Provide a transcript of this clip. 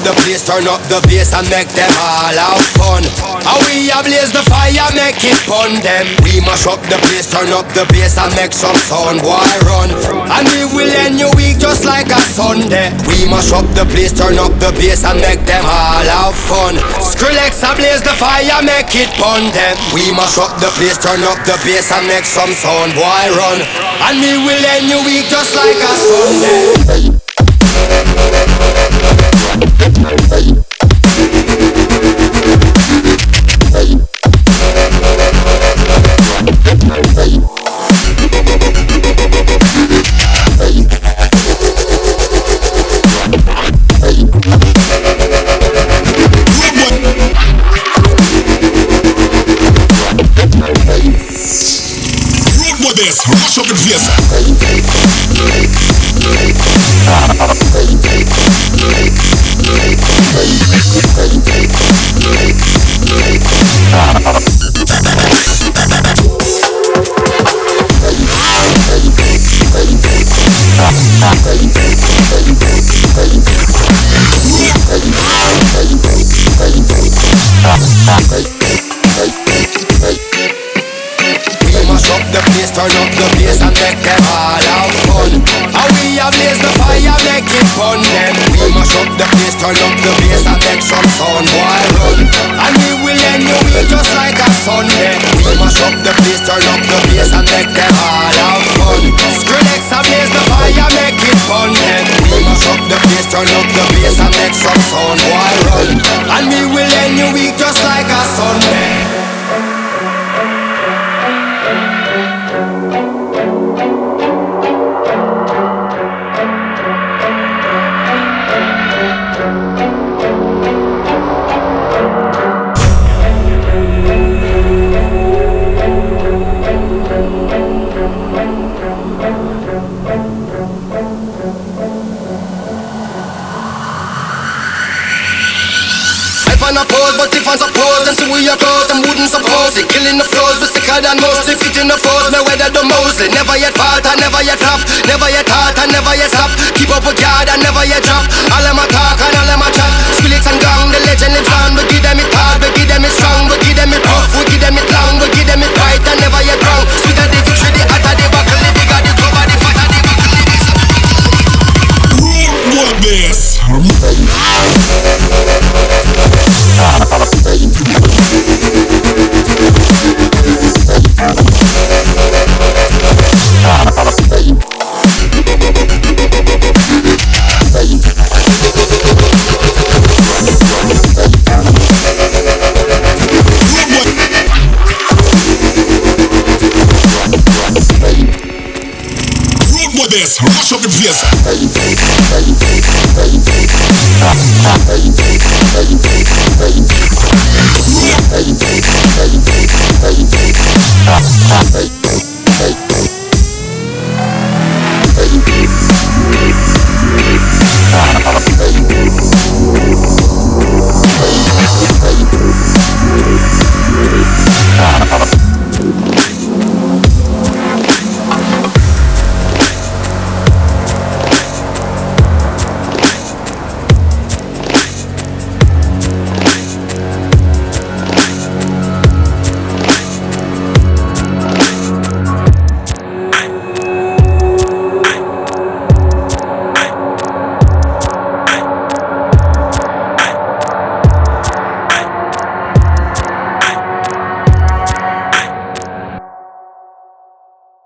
the place, turn up the bass and make them all have fun. And we a blaze the fire, make it fun them. We mash up the place, turn up the bass and make some sound, boy run. And we will end your week just like a Sunday. We mash up the place, turn up the bass and make them all have fun. Skrillex a blaze the fire, make it fun them. We mash up the place, turn up the bass and make some sound, boy run. And we will end your week just like a Sunday. Mash up the place. Turn up the bass and make them all have fun. And we a blaze the fire, make it fun then. We mash up the place, turn up the bass and make some sound, boy run. And we will end your week just like a Sunday. We mash up the place, turn up the bass and make them all have fun. Skrillex a blaze the fire, make it fun then. We mash up the place, turn up the bass and make some sound, boy run. And we will end your week just like a Sunday. But if I suppose, then see we are close, them wouldn't suppose it. Killing the flows, we sicker than most. If it in the force, me weather the most. It never yet fault, I never yet flop. Never yet halt, I never yet stop. Keep up with God, I never yet drop. All of my talk and all of my chat. Skrillex and gang, the legend lives on. We give them it hard, we give them it strong. We give them it rough, we give them it long. We give them it right, I never yet wrong. Sweeter the victory, the hotter the buckle. The bigger the cover, the fatter the buckle. What this? Mash up the place.